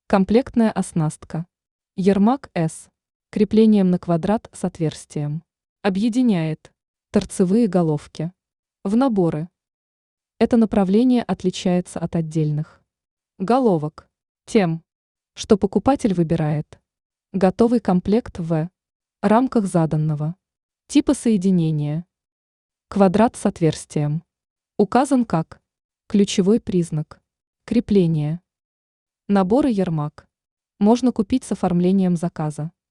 Комплектная оснастка. Ермак С. Креплением на квадрат с отверстием. Объединяет торцевые головки в наборы. Это направление отличается от отдельных головок тем, что покупатель выбирает готовый комплект в рамках заданного типа соединения. Квадрат с отверстием указан как ключевой признак крепления. Наборы Ермак можно купить с оформлением заказа.